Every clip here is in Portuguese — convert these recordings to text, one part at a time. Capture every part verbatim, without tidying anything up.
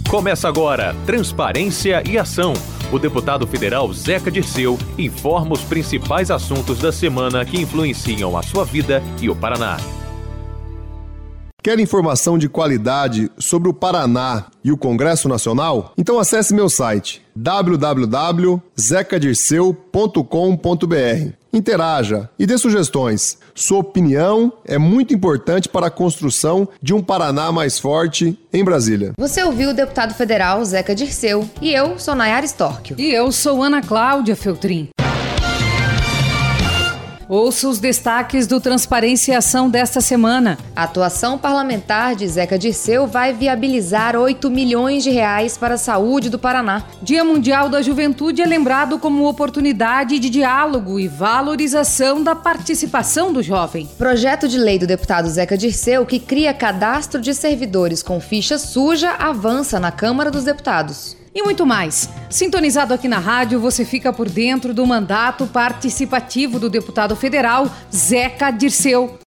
Começa agora Transparência e Ação. O deputado federal Zeca Dirceu informa os principais assuntos da semana que influenciam a sua vida e o Paraná. Quer informação de qualidade sobre o Paraná e o Congresso Nacional? Então acesse meu site w w w ponto zeca dirceu ponto com ponto b r. Interaja e dê sugestões. Sua opinião é muito importante para a construção de um Paraná mais forte em Brasília. Você ouviu o deputado federal Zeca Dirceu e eu sou Nayara Storchio. E eu sou Ana Cláudia Feltrin. Ouça os destaques do Transparência e Ação desta semana. A atuação parlamentar de Zeca Dirceu vai viabilizar oito milhões de reais para a saúde do Paraná. Dia Mundial da Juventude é lembrado como oportunidade de diálogo e valorização da participação do jovem. Projeto de lei do deputado Zeca Dirceu, que cria cadastro de servidores com ficha suja, avança na Câmara dos Deputados. E muito mais. Sintonizado aqui na rádio, você fica por dentro do mandato participativo do deputado federal Zeca Dirceu.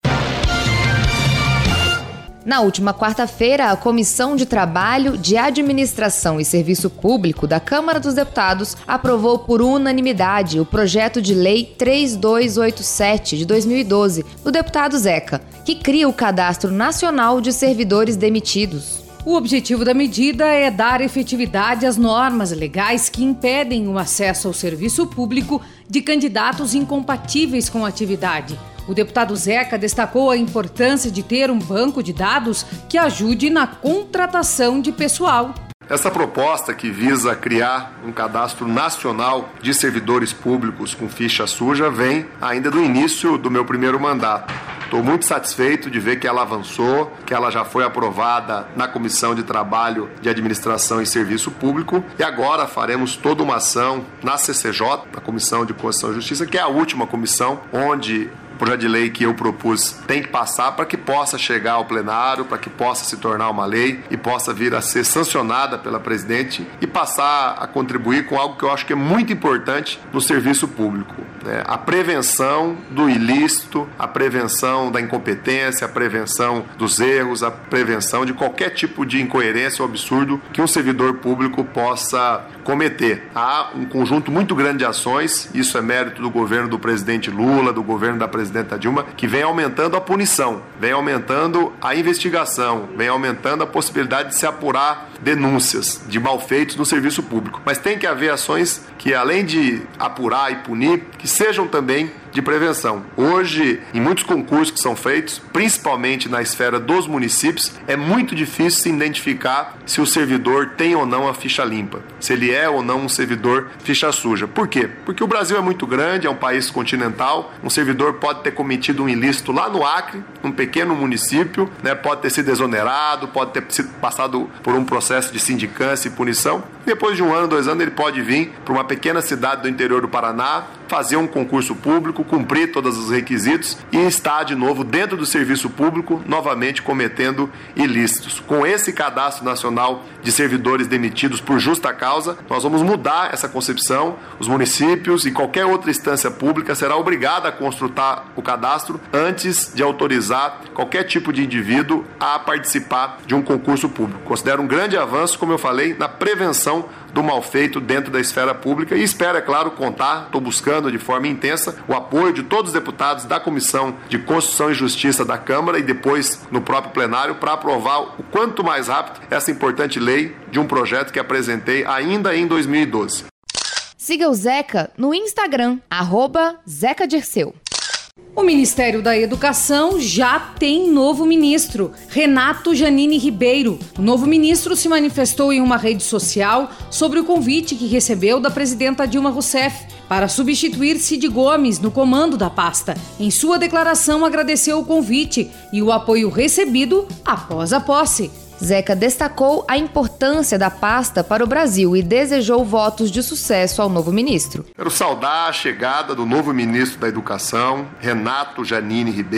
Na última quarta-feira, a Comissão de Trabalho, de Administração e Serviço Público da Câmara dos Deputados aprovou por unanimidade o projeto de lei três dois oito sete de dois mil e doze do deputado Zeca, que cria o Cadastro Nacional de Servidores Demitidos. O objetivo da medida é dar efetividade às normas legais que impedem o acesso ao serviço público de candidatos incompatíveis com a atividade. O deputado Zeca destacou a importância de ter um banco de dados que ajude na contratação de pessoal. Essa proposta, que visa criar um cadastro nacional de servidores públicos com ficha suja, vem ainda do início do meu primeiro mandato. Estou muito satisfeito de ver que ela avançou, que ela já foi aprovada na Comissão de Trabalho, de Administração e Serviço Público, e agora faremos toda uma ação na C C J, na Comissão de Constituição e Justiça, que é a última comissão onde o projeto de lei que eu propus tem que passar para que possa chegar ao plenário, para que possa se tornar uma lei e possa vir a ser sancionada pela presidente e passar a contribuir com algo que eu acho que é muito importante no serviço público, né? A prevenção do ilícito, a prevenção da incompetência, a prevenção dos erros, a prevenção de qualquer tipo de incoerência ou absurdo que um servidor público possa cometer. Há um conjunto muito grande de ações, isso é mérito do governo do presidente Lula, do governo da presidenta Dilma, que vem aumentando a punição, vem aumentando a investigação, vem aumentando a possibilidade de se apurar denúncias de malfeitos no serviço público. Mas tem que haver ações que, além de apurar e punir, que sejam também de prevenção. Hoje, em muitos concursos que são feitos, principalmente na esfera dos municípios, é muito difícil se identificar se o servidor tem ou não a ficha limpa, se ele é ou não um servidor ficha suja. Por quê? Porque o Brasil é muito grande, é um país continental, um servidor pode ter cometido um ilícito lá no Acre, num pequeno município, né, pode ter sido exonerado, pode ter sido passado por um processo de sindicância e punição, e depois de um ano, dois anos, ele pode vir para uma pequena cidade do interior do Paraná, fazer um concurso público, cumprir todos os requisitos e estar de novo dentro do serviço público, novamente cometendo ilícitos. Com esse cadastro nacional de servidores demitidos por justa causa, nós vamos mudar essa concepção. Os municípios e qualquer outra instância pública será obrigada a consultar o cadastro antes de autorizar qualquer tipo de indivíduo a participar de um concurso público. Considero um grande avanço, como eu falei, na prevenção do malfeito dentro da esfera pública e espero, é claro, contar, estou buscando de forma intensa o apoio de todos os deputados da Comissão de Constituição e Justiça da Câmara e depois no próprio plenário para aprovar o quanto mais rápido essa importante lei de um projeto que apresentei ainda em dois mil e doze. Siga o Zeca no Instagram, arroba Zeca Dirceu. O Ministério da Educação já tem novo ministro, Renato Janine Ribeiro. O novo ministro se manifestou em uma rede social sobre o convite que recebeu da presidenta Dilma Rousseff para substituir Cid Gomes no comando da pasta. Em sua declaração, agradeceu o convite e o apoio recebido após a posse. Zeca destacou a importância da pasta para o Brasil e desejou votos de sucesso ao novo ministro. Quero saudar a chegada do novo ministro da Educação, Renato Janine Ribeiro.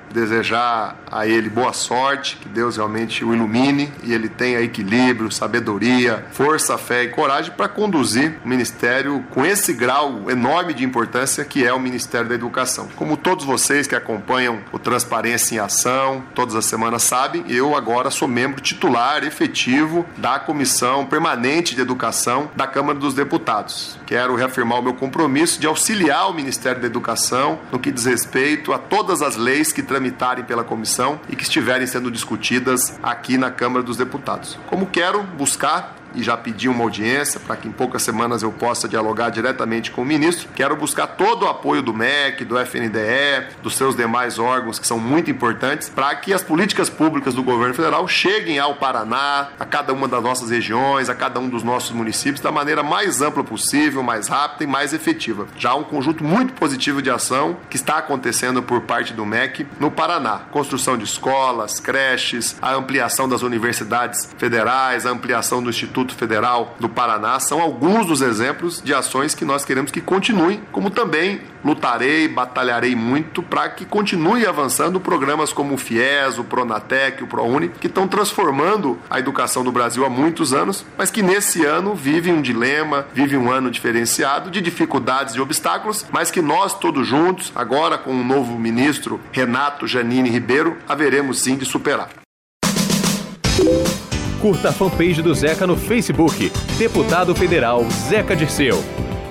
desejar a ele boa sorte, que Deus realmente o ilumine e ele tenha equilíbrio, sabedoria, força, fé e coragem para conduzir o Ministério com esse grau enorme de importância que é o Ministério da Educação. Como todos vocês que acompanham o Transparência em Ação, todas as semanas sabem, eu agora sou membro titular efetivo da Comissão Permanente de Educação da Câmara dos Deputados. Quero reafirmar o meu compromisso de auxiliar o Ministério da Educação no que diz respeito a todas as leis que tramitarem pela comissão e que estiverem sendo discutidas aqui na Câmara dos Deputados. Como quero buscar e já pedi uma audiência para que em poucas semanas eu possa dialogar diretamente com o ministro. Quero buscar todo o apoio do M E C, do F N D E, dos seus demais órgãos que são muito importantes para que as políticas públicas do governo federal cheguem ao Paraná, a cada uma das nossas regiões, a cada um dos nossos municípios da maneira mais ampla possível, mais rápida e mais efetiva. Já há um conjunto muito positivo de ação que está acontecendo por parte do M E C no Paraná. Construção de escolas, creches, a ampliação das universidades federais, a ampliação do Instituto Federal do Paraná são alguns dos exemplos de ações que nós queremos que continuem, como também lutarei, batalharei muito para que continue avançando programas como o FIES, o Pronatec, o ProUni, que estão transformando a educação do Brasil há muitos anos, mas que nesse ano vive um dilema, vive um ano diferenciado de dificuldades e obstáculos, mas que nós todos juntos, agora com o novo ministro Renato Janine Ribeiro, haveremos sim de superar. Curta a fanpage do Zeca no Facebook, Deputado Federal Zeca Dirceu.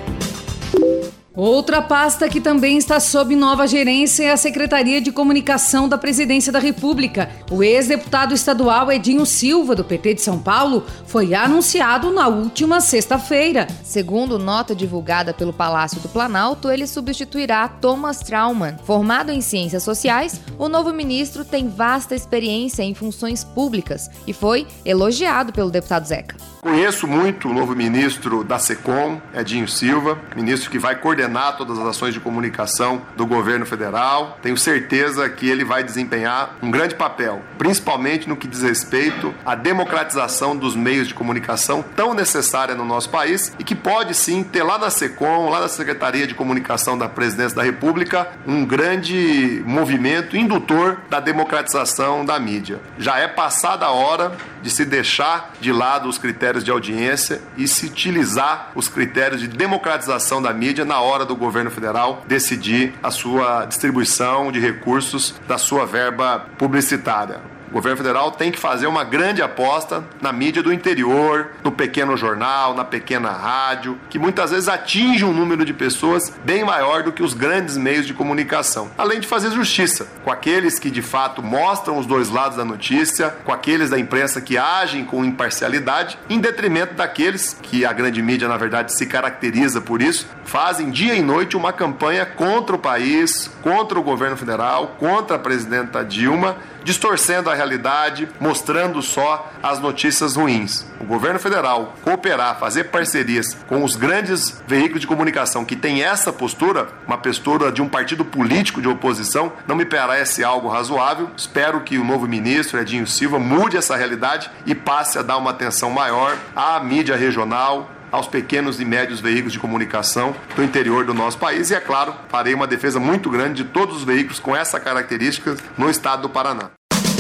Outra pasta que também está sob nova gerência é a Secretaria de Comunicação da Presidência da República. O ex-deputado estadual Edinho Silva, do P T de São Paulo, foi anunciado na última sexta-feira. Segundo nota divulgada pelo Palácio do Planalto, ele substituirá Thomas Traumann. Formado em Ciências Sociais, o novo ministro tem vasta experiência em funções públicas e foi elogiado pelo deputado Zeca. Conheço muito o novo ministro da SECOM, Edinho Silva, ministro que vai coordenar todas as ações de comunicação do governo federal. Tenho certeza que ele vai desempenhar um grande papel, principalmente no que diz respeito à democratização dos meios de comunicação tão necessária no nosso país e que pode sim ter lá na SECOM, lá na Secretaria de Comunicação da Presidência da República, um grande movimento indutor da democratização da mídia. Já é passada a hora de se deixar de lado os critérios de audiência e se utilizar os critérios de democratização da mídia na hora do governo federal decidir a sua distribuição de recursos da sua verba publicitária. O governo federal tem que fazer uma grande aposta na mídia do interior, no pequeno jornal, na pequena rádio, que muitas vezes atinge um número de pessoas bem maior do que os grandes meios de comunicação. Além de fazer justiça com aqueles que de fato mostram os dois lados da notícia, com aqueles da imprensa que agem com imparcialidade, em detrimento daqueles que a grande mídia, na verdade, se caracteriza por isso, fazem dia e noite uma campanha contra o país, contra o governo federal, contra a presidenta Dilma, distorcendo a realidade, mostrando só as notícias ruins. O governo federal cooperar, fazer parcerias com os grandes veículos de comunicação que têm essa postura, uma postura de um partido político de oposição, não me parece algo razoável. Espero que o novo ministro, Edinho Silva, mude essa realidade e passe a dar uma atenção maior à mídia regional, aos pequenos e médios veículos de comunicação do interior do nosso país e, é claro, farei uma defesa muito grande de todos os veículos com essa característica no estado do Paraná.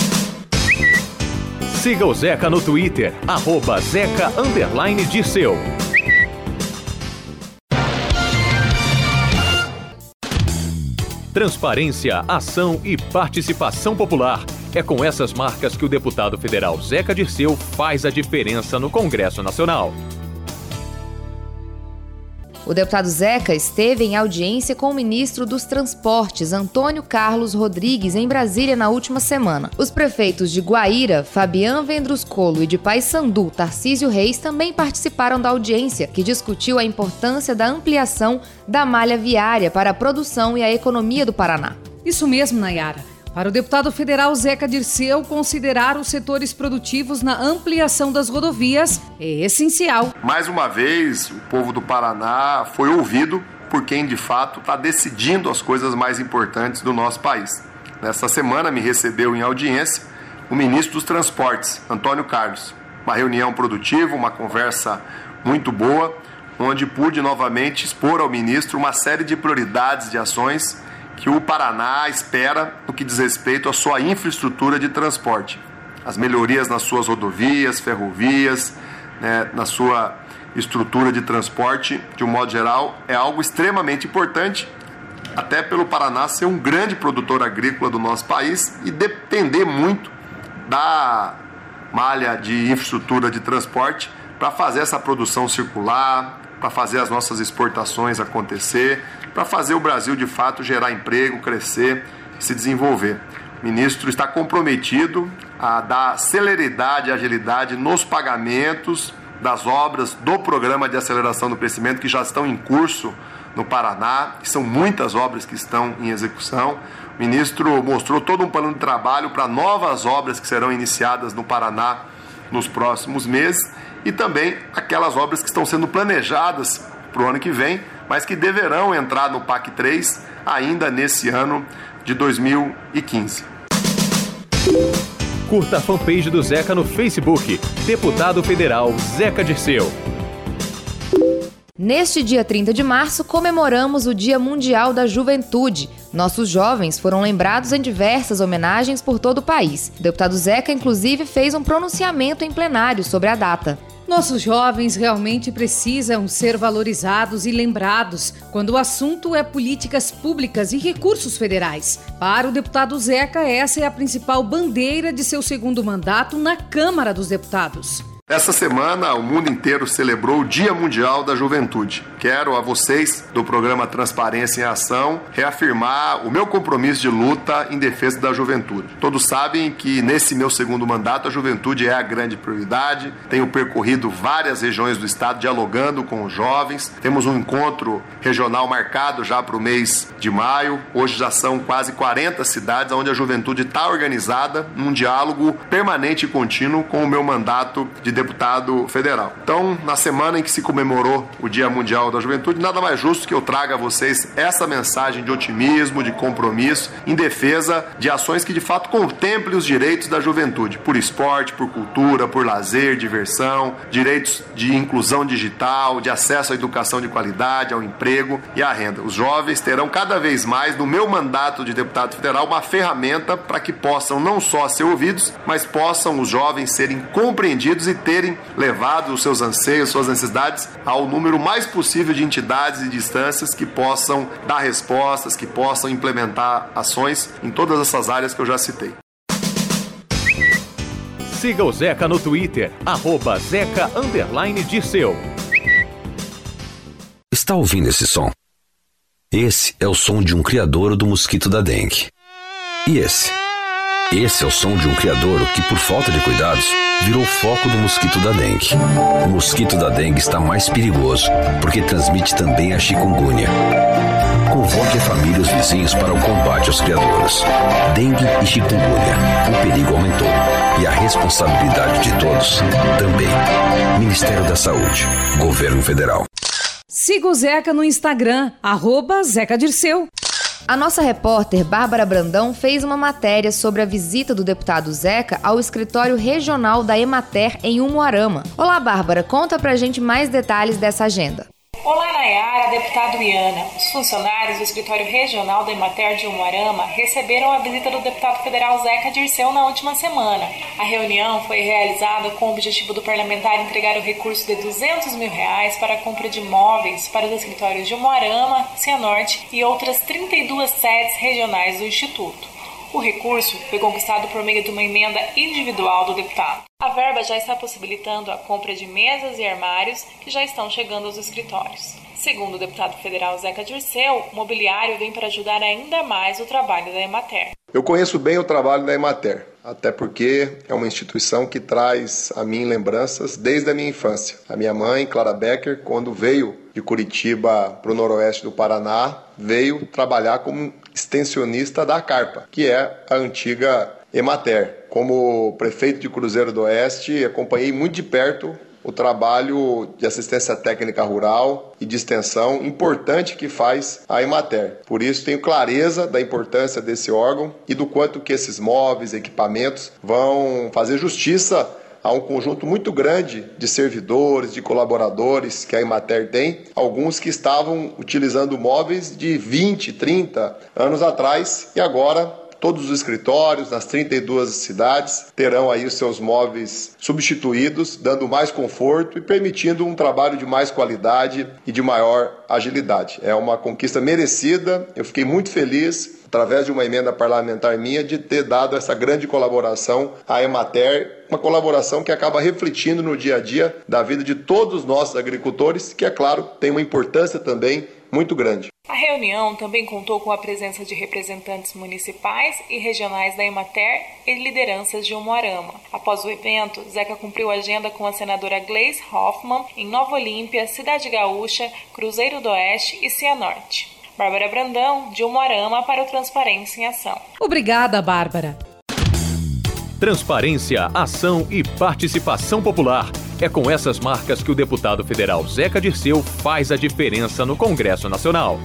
Siga o Zeca no Twitter, arroba Zeca underline Dirceu. Transparência, ação e participação popular. É com essas marcas que o deputado federal Zeca Dirceu faz a diferença no Congresso Nacional. O deputado Zeca esteve em audiência com o ministro dos Transportes, Antônio Carlos Rodrigues, em Brasília na última semana. Os prefeitos de Guaíra, Fabian Vendruscolo, e de Paissandu, Tarcísio Reis, também participaram da audiência, que discutiu a importância da ampliação da malha viária para a produção e a economia do Paraná. Isso mesmo, Nayara. Para o deputado federal Zeca Dirceu, considerar os setores produtivos na ampliação das rodovias é essencial. Mais uma vez, o povo do Paraná foi ouvido por quem, de fato, está decidindo as coisas mais importantes do nosso país. Nesta semana, me recebeu em audiência o ministro dos Transportes, Antônio Carlos. Uma reunião produtiva, uma conversa muito boa, onde pude novamente expor ao ministro uma série de prioridades de ações que o Paraná espera no que diz respeito à sua infraestrutura de transporte. As melhorias nas suas rodovias, ferrovias, né, na sua estrutura de transporte, de um modo geral, é algo extremamente importante, até pelo Paraná ser um grande produtor agrícola do nosso país e depender muito da malha de infraestrutura de transporte para fazer essa produção circular, para fazer as nossas exportações acontecer, para fazer o Brasil, de fato, gerar emprego, crescer, se desenvolver. O ministro está comprometido a dar celeridade e agilidade nos pagamentos das obras do Programa de Aceleração do Crescimento que já estão em curso no Paraná, que são muitas obras que estão em execução. O ministro mostrou todo um plano de trabalho para novas obras que serão iniciadas no Paraná nos próximos meses e também aquelas obras que estão sendo planejadas para o ano que vem, mas que deverão entrar no P A C três ainda nesse ano de dois mil e quinze. Curta a fanpage do Zeca no Facebook, Deputado Federal Zeca Dirceu. Neste dia trinta de março, comemoramos o Dia Mundial da Juventude. Nossos jovens foram lembrados em diversas homenagens por todo o país. O deputado Zeca, inclusive, fez um pronunciamento em plenário sobre a data. Nossos jovens realmente precisam ser valorizados e lembrados quando o assunto é políticas públicas e recursos federais. Para o deputado Zeca, essa é a principal bandeira de seu segundo mandato na Câmara dos Deputados. Essa semana, o mundo inteiro celebrou o Dia Mundial da Juventude. Quero a vocês, do programa Transparência em Ação, reafirmar o meu compromisso de luta em defesa da juventude. Todos sabem que nesse meu segundo mandato a juventude é a grande prioridade. Tenho percorrido várias regiões do estado dialogando com os jovens. Temos um encontro regional marcado já para o mês de maio. Hoje já são quase quarenta cidades onde a juventude está organizada num diálogo permanente e contínuo com o meu mandato de deputado federal. Então, na semana em que se comemorou o Dia Mundial da Juventude, nada mais justo que eu traga a vocês essa mensagem de otimismo, de compromisso, em defesa de ações que de fato contemplem os direitos da juventude, por esporte, por cultura, por lazer, diversão, direitos de inclusão digital, de acesso à educação de qualidade, ao emprego e à renda. Os jovens terão cada vez mais, no meu mandato de deputado federal, uma ferramenta para que possam não só ser ouvidos, mas possam os jovens serem compreendidos e terem levado os seus anseios, suas necessidades ao número mais possível de entidades e de instâncias que possam dar respostas, que possam implementar ações em todas essas áreas que eu já citei. Siga o Zeca no Twitter, arroba Zeca underline Dirceu. Está ouvindo esse som? Esse é o som de um criadouro do mosquito da dengue. E esse? Esse é o som de um criadouro que, por falta de cuidados, virou foco do mosquito da dengue. O mosquito da dengue está mais perigoso, porque transmite também a chikungunya. Convoque a família e os vizinhos para o combate aos criadouros. Dengue e chikungunya. O perigo aumentou. E a responsabilidade de todos também. Ministério da Saúde. Governo Federal. Siga o Zeca no Instagram, arroba Zeca Dirceu. A nossa repórter Bárbara Brandão fez uma matéria sobre a visita do deputado Zeca ao escritório regional da Emater em Umuarama. Olá, Bárbara, conta pra gente mais detalhes dessa agenda. Olá, Nayara, deputado Iana. Os funcionários do escritório regional da Emater de Umuarama receberam a visita do deputado federal Zeca Dirceu na última semana. A reunião foi realizada com o objetivo do parlamentar entregar o recurso de duzentos mil reais para a compra de móveis para os escritórios de Umuarama, Cianorte e outras trinta e duas sedes regionais do Instituto. O recurso foi conquistado por meio de uma emenda individual do deputado. A verba já está possibilitando a compra de mesas e armários que já estão chegando aos escritórios. Segundo o deputado federal Zeca Dirceu, o mobiliário vem para ajudar ainda mais o trabalho da Emater. Eu conheço bem o trabalho da Emater, até porque é uma instituição que traz a mim lembranças desde a minha infância. A minha mãe, Clara Becker, quando veio de Curitiba para o noroeste do Paraná, veio trabalhar como extensionista da Carpa, que é a antiga Emater. Como prefeito de Cruzeiro do Oeste, acompanhei muito de perto o trabalho de assistência técnica rural e de extensão importante que faz a Emater. Por isso tenho clareza da importância desse órgão e do quanto que esses móveis, equipamentos vão fazer justiça Há um conjunto muito grande de servidores, de colaboradores que a Emater tem, alguns que estavam utilizando móveis de vinte, trinta anos atrás e agora todos os escritórios nas trinta e duas cidades terão aí os seus móveis substituídos, dando mais conforto e permitindo um trabalho de mais qualidade e de maior agilidade. É uma conquista merecida, eu fiquei muito feliz, através de uma emenda parlamentar minha, de ter dado essa grande colaboração à Emater, uma colaboração que acaba refletindo no dia a dia da vida de todos os nossos agricultores, que, é claro, tem uma importância também muito grande. A reunião também contou com a presença de representantes municipais e regionais da Emater e lideranças de Umuarama. Após o evento, Zeca cumpriu a agenda com a senadora Gleice Hoffmann em Nova Olímpia, Cidade Gaúcha, Cruzeiro do Oeste e Cianorte. Bárbara Brandão, de Umuarama, para o Transparência em Ação. Obrigada, Bárbara. Transparência, ação e participação popular. É com essas marcas que o deputado federal Zeca Dirceu faz a diferença no Congresso Nacional.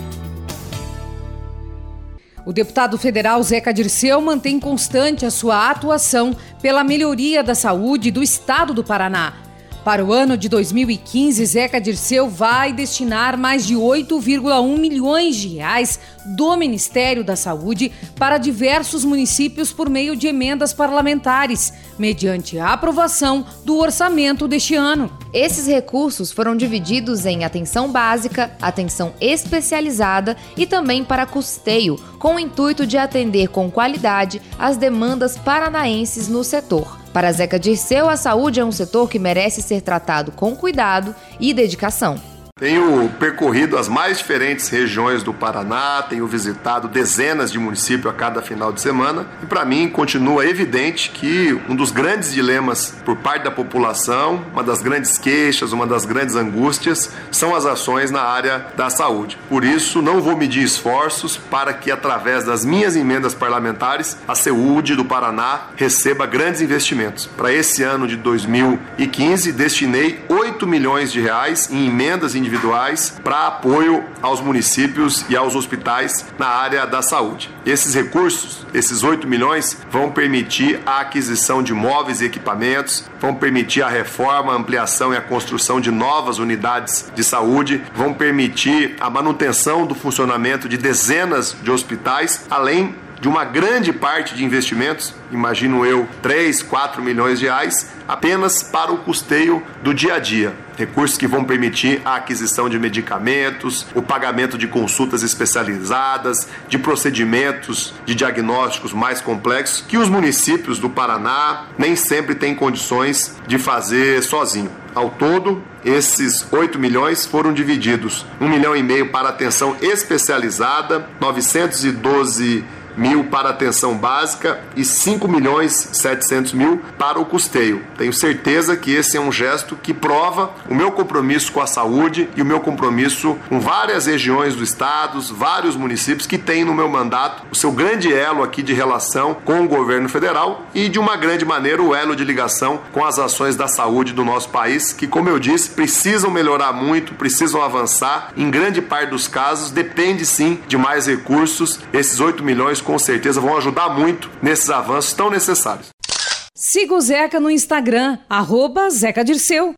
O deputado federal Zeca Dirceu mantém constante a sua atuação pela melhoria da saúde do estado do Paraná. Para o ano de dois mil e quinze, Zeca Dirceu vai destinar mais de oito vírgula um milhões de reais do Ministério da Saúde para diversos municípios por meio de emendas parlamentares, mediante a aprovação do orçamento deste ano. Esses recursos foram divididos em atenção básica, atenção especializada e também para custeio, com o intuito de atender com qualidade as demandas paranaenses no setor. Para Zeca Dirceu, a saúde é um setor que merece ser tratado com cuidado e dedicação. Tenho percorrido as mais diferentes regiões do Paraná, tenho visitado dezenas de municípios a cada final de semana e para mim continua evidente que um dos grandes dilemas por parte da população, uma das grandes queixas, uma das grandes angústias são as ações na área da saúde. Por isso não vou medir esforços para que através das minhas emendas parlamentares a saúde do Paraná receba grandes investimentos. Para esse ano de dois mil e quinze destinei oito milhões de reais em emendas individuais individuais para apoio aos municípios e aos hospitais na área da saúde. Esses recursos, esses oito milhões, vão permitir a aquisição de móveis e equipamentos, vão permitir a reforma, a ampliação e a construção de novas unidades de saúde, vão permitir a manutenção do funcionamento de dezenas de hospitais, além de uma grande parte de investimentos, imagino eu, três, quatro milhões de reais, apenas para o custeio do dia a dia. Recursos que vão permitir a aquisição de medicamentos, o pagamento de consultas especializadas, de procedimentos de diagnósticos mais complexos, que os municípios do Paraná nem sempre têm condições de fazer sozinho. Ao todo, esses oito milhões foram divididos. um milhão e meio para atenção especializada, novecentos e doze mil para atenção básica e cinco milhões e setecentos mil para o custeio. Tenho certeza que esse é um gesto que prova o meu compromisso com a saúde e o meu compromisso com várias regiões do estado, vários municípios que têm no meu mandato o seu grande elo aqui de relação com o governo federal e de uma grande maneira o elo de ligação com as ações da saúde do nosso país, que, como eu disse, precisam melhorar muito, precisam avançar. Em grande parte dos casos depende sim de mais recursos. Esses oito milhões com certeza vão ajudar muito nesses avanços tão necessários. Siga o Zeca no Instagram, arroba Zeca Dirceu.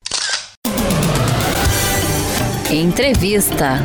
Entrevista.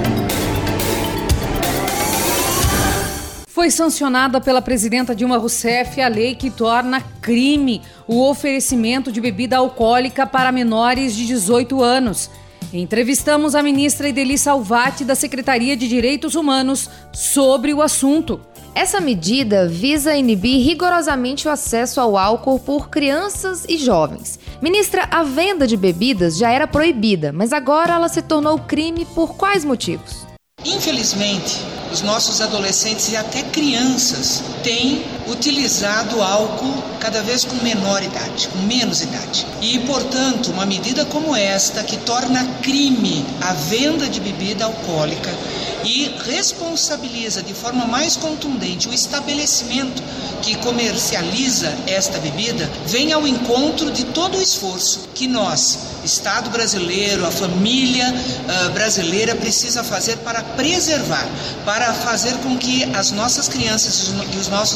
Foi sancionada pela presidenta Dilma Rousseff a lei que torna crime o oferecimento de bebida alcoólica para menores de dezoito anos. Entrevistamos a ministra Ideli Salvati, da Secretaria de Direitos Humanos, sobre o assunto. Essa medida visa inibir rigorosamente o acesso ao álcool por crianças e jovens. Ministra, a venda de bebidas já era proibida, mas agora ela se tornou crime por quais motivos? Infelizmente, os nossos adolescentes e até crianças têm utilizado álcool cada vez com menor idade, com menos idade. E, portanto, uma medida como esta, que torna crime a venda de bebida alcoólica e responsabiliza de forma mais contundente o estabelecimento que comercializa esta bebida, vem ao encontro de todo o esforço que nós, Estado brasileiro, a família uh, brasileira precisa fazer para preservar, para fazer com que as nossas crianças e os nossos adolescentes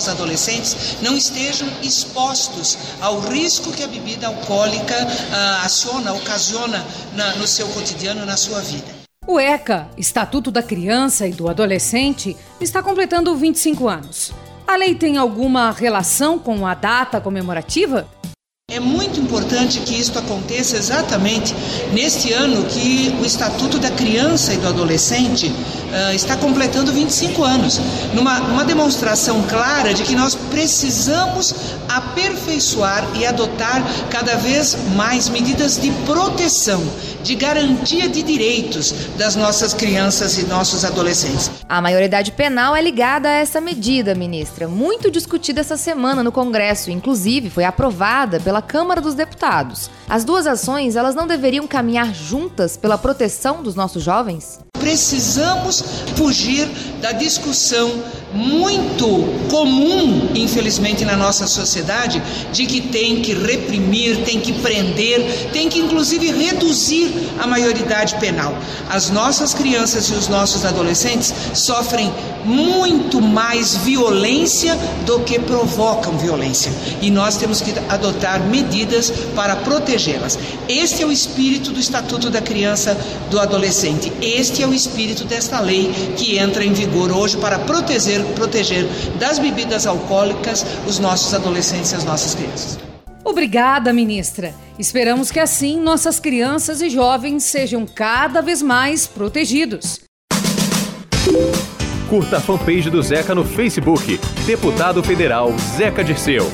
adolescentes não estejam expostos ao risco que a bebida alcoólica ah, aciona, ocasiona na, no seu cotidiano, na sua vida. O ECA, Estatuto da Criança e do Adolescente, está completando vinte e cinco anos. A lei tem alguma relação com a data comemorativa? É muito importante que isso aconteça exatamente neste ano que o Estatuto da Criança e do Adolescente uh, está completando vinte e cinco anos, numa, numa demonstração clara de que nós precisamos aperfeiçoar e adotar cada vez mais medidas de proteção, de garantia de direitos das nossas crianças e nossos adolescentes. A maioridade penal é ligada a essa medida, ministra, muito discutida essa semana no Congresso, inclusive foi aprovada pela Câmara dos Deputados. As duas ações, elas não deveriam caminhar juntas pela proteção dos nossos jovens? Precisamos fugir da discussão muito comum, infelizmente, na nossa sociedade, de que tem que reprimir, tem que prender, tem que inclusive reduzir a maioridade penal. As nossas crianças e os nossos adolescentes sofrem muito mais violência do que provocam violência. E nós temos que adotar medidas para protegê-las. Este é o espírito do Estatuto da Criança e do Adolescente. Este é o espírito desta lei que entra em vigor hoje para proteger, proteger das bebidas alcoólicas os nossos adolescentes e as nossas crianças. Obrigada, ministra. Esperamos que assim nossas crianças e jovens sejam cada vez mais protegidos. Curta a fanpage do Zeca no Facebook, Deputado Federal Zeca Dirceu.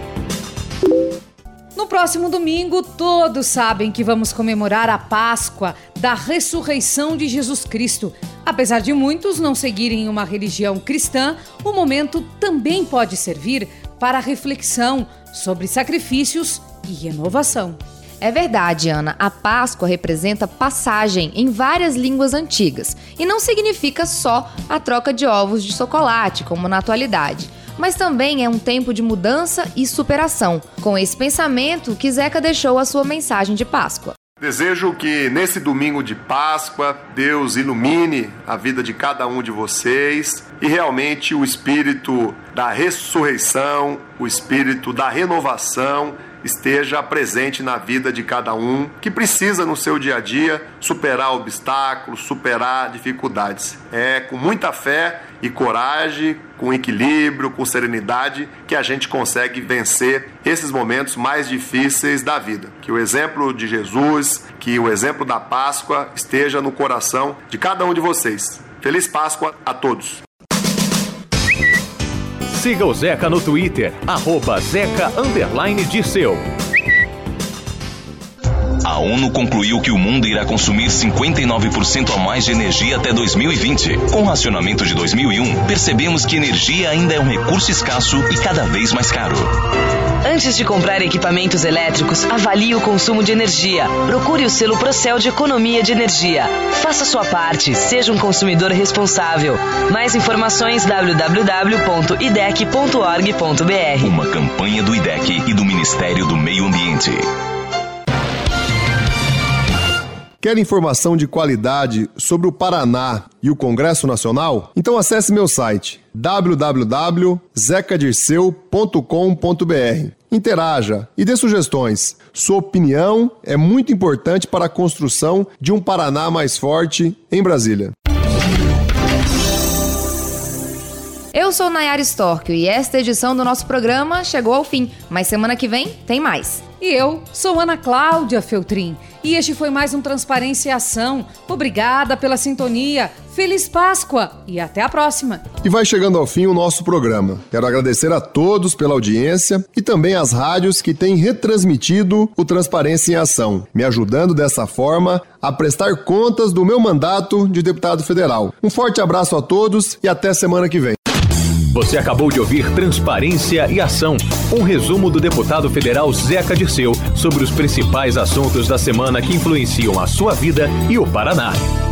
No próximo domingo, todos sabem que vamos comemorar a Páscoa da ressurreição de Jesus Cristo. Apesar de muitos não seguirem uma religião cristã, o momento também pode servir para reflexão sobre sacrifícios e renovação. É verdade, Ana. A Páscoa representa passagem em várias línguas antigas e não significa só a troca de ovos de chocolate, como na atualidade. Mas também é um tempo de mudança e superação. Com esse pensamento que Zeca deixou a sua mensagem de Páscoa. Desejo que nesse domingo de Páscoa, Deus ilumine a vida de cada um de vocês e realmente o espírito da ressurreição, o espírito da renovação esteja presente na vida de cada um que precisa no seu dia a dia superar obstáculos, superar dificuldades. É com muita fé e coragem, com equilíbrio, com serenidade, que a gente consegue vencer esses momentos mais difíceis da vida. Que o exemplo de Jesus, que o exemplo da Páscoa esteja no coração de cada um de vocês. Feliz Páscoa a todos! Siga o Zeca no Twitter, arroba Zeca underline Dirceu. A ONU concluiu que o mundo irá consumir cinquenta e nove por cento a mais de energia até dois mil e vinte. Com o racionamento de dois mil e um, percebemos que energia ainda é um recurso escasso e cada vez mais caro. Antes de comprar equipamentos elétricos, avalie o consumo de energia. Procure o selo Procel de Economia de Energia. Faça sua parte, seja um consumidor responsável. Mais informações w w w ponto i d e c ponto org ponto b r. Uma campanha do I D E C e do Ministério do Meio Ambiente. Quer informação de qualidade sobre o Paraná e o Congresso Nacional? Então acesse meu site w w w ponto zeca dirceu ponto com ponto b r. Interaja e dê sugestões. Sua opinião é muito importante para a construção de um Paraná mais forte em Brasília. Eu sou Nayara Storchio e esta edição do nosso programa chegou ao fim, mas semana que vem tem mais. E eu sou Ana Cláudia Feltrin e este foi mais um Transparência e Ação. Obrigada pela sintonia, Feliz Páscoa e até a próxima. E vai chegando ao fim o nosso programa. Quero agradecer a todos pela audiência e também às rádios que têm retransmitido o Transparência em Ação, me ajudando dessa forma a prestar contas do meu mandato de deputado federal. Um forte abraço a todos e até semana que vem. Você acabou de ouvir Transparência e Ação, um resumo do deputado federal Zeca Dirceu sobre os principais assuntos da semana que influenciam a sua vida e o Paraná.